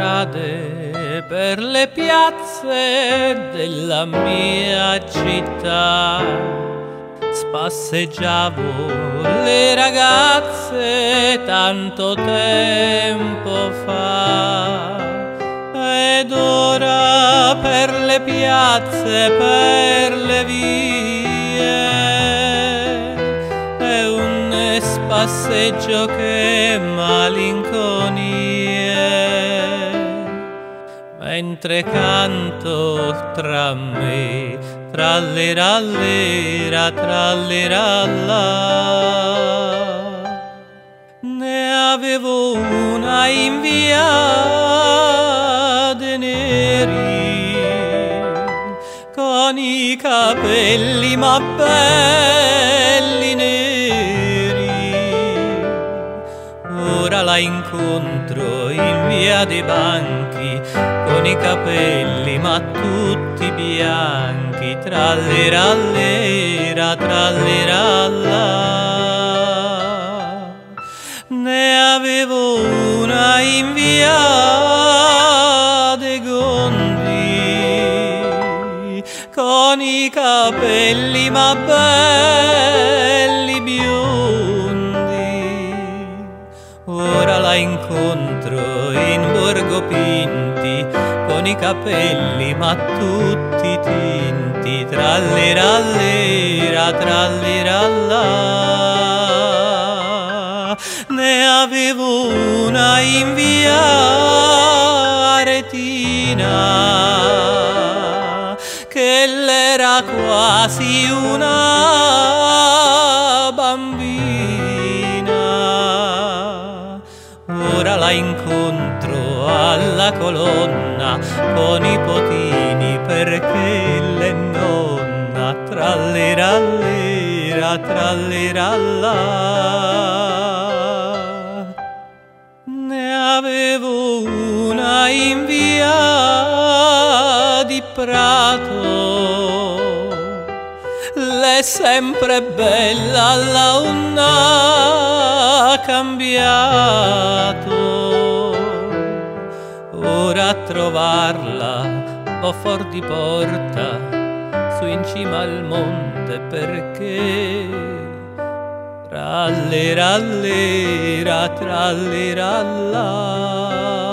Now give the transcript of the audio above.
strade, per le piazze della mia città. Spasseggiavo le ragazze tanto tempo fa, ed ora per le piazze, per le vie, è un spasseggio che malinconie, mentre canto tra me, trallirallira, tralliralla. Ne avevo una in via de Neri, con i capelli ma belli neri. Ora la incontro in via dei Banchi, con i capelli ma tutti bianchi, trallirallira, tralliralla. Ne avevo una in via dei Gondi, con i capelli ma belli biondi. Ora la incontro in Borgo Pinti, con i capelli ma tutti tinti, trallirallira, tralliralla. Ne avevo una in via Aretina, che l'era quasi una bambina. Ora la incontro alla Colonna, con i potini perché l'è nonna, trallirallira, tralliralla. Ne avevo una in via di Prato, l'è sempre bella, la una cambiato. Ora a trovarla o fuor di porta, su in cima al monte, perché trallirallira, tralliralla.